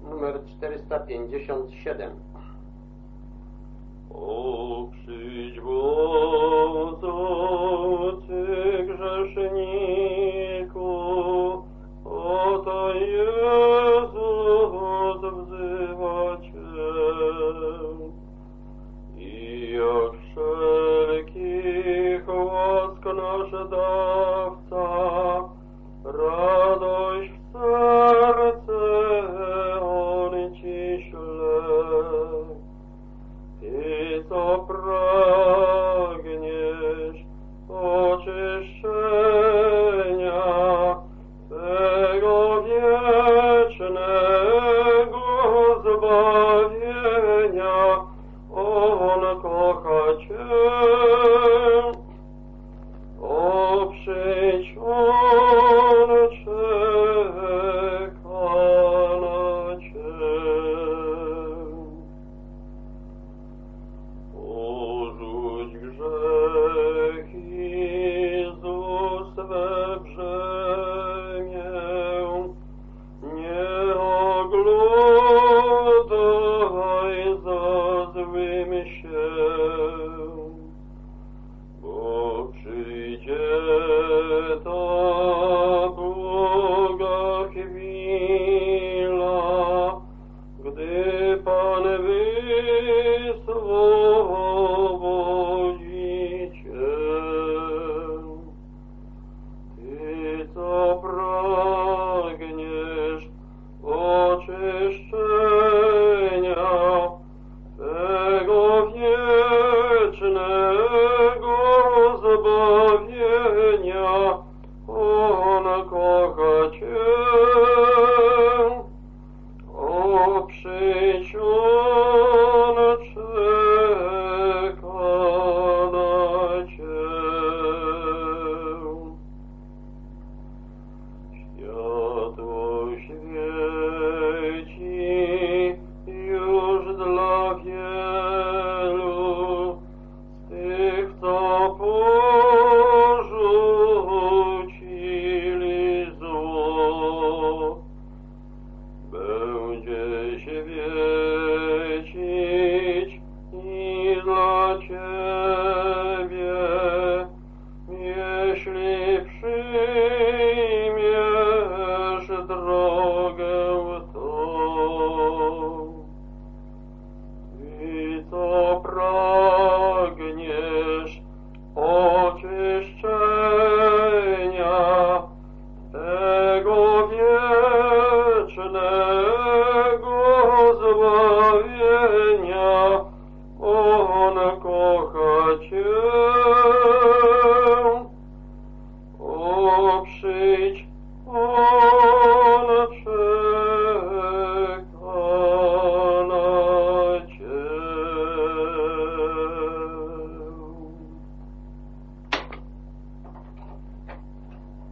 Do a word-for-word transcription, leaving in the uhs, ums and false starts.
numer czterysta pięćdziesiąt siedem. O, przyjdź wodo, Ty grzeszniku, oto Jezus wzywa Cię. I jak wszelkich łask nasz dawca, radość w serce On Ci śle. Ty, co pragniesz oczyszczenia tego wiecznego zbawienia, On kocha Cię. O, przyjdź, On czeka na Cię. Porzuć grzechy, złóż swe brzemię, nie oglądaj za złym się, bo przyjdzie ta długa chwila, gdy Pan wyswobodzi Cię. Ty, co pragniesz oczyszczenia tego wiecznego zbawienia, On kocha Cię. O, przyjdź, On czeka na Cię. Światło świeci już dla wielu z tych, co porzucili zło. Będzie świecić i dla Ciebie, jeśli przyjmiesz drogę tą. Ty, co pragniesz oczyszczenia tego wiecznego zbawienia, On kocha Cię.